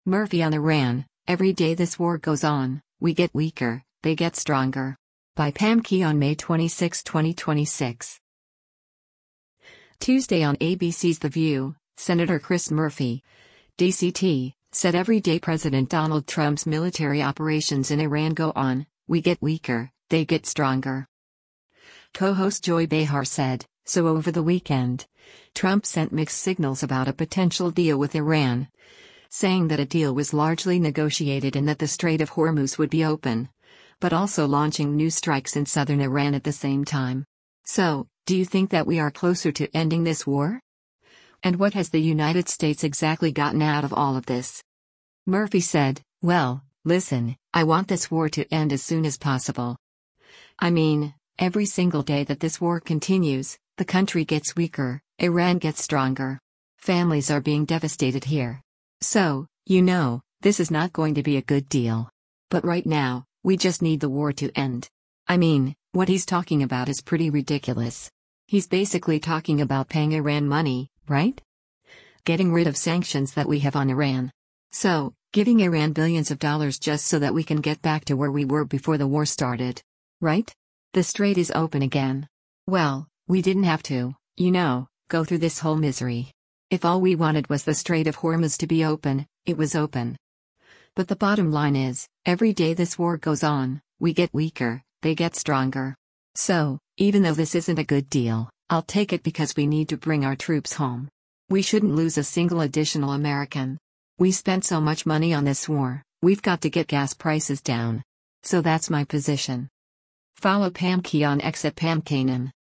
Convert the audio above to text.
Murphy on Iran. Every day this war goes on, we get weaker, they get stronger. By Pam Key on May 26, 2026. Tuesday on ABC's The View, Senator Chris Murphy, DCT, said every day President Donald Trump's military operations in Iran go on, we get weaker, they get stronger. Co-host Joy Behar said, so over the weekend, Trump sent mixed signals about a potential deal with Iran, saying that a deal was largely negotiated and that the Strait of Hormuz would be open, but also launching new strikes in southern Iran at the same time. So, do you think that we are closer to ending this war? And what has the United States exactly gotten out of all of this? Murphy said, well, listen, I want this war to end as soon as possible. I mean, every single day that this war continues, the country gets weaker, Iran gets stronger. Families are being devastated here. So, this is not going to be a good deal. But right now, we just need the war to end. I mean, what he's talking about is pretty ridiculous. He's basically talking about paying Iran money, right? Getting rid of sanctions that we have on Iran. So, giving Iran billions of dollars just so that we can get back to where we were before the war started. Right? The strait is open again. Well, we didn't have to, go through this whole misery. If all we wanted was the Strait of Hormuz to be open, it was open. But the bottom line is, every day this war goes on, we get weaker, they get stronger. So, even though this isn't a good deal, I'll take it because we need to bring our troops home. We shouldn't lose a single additional American. We spent so much money on this war, we've got to get gas prices down. So that's my position. Follow Pam Key on X at Pam Kanan.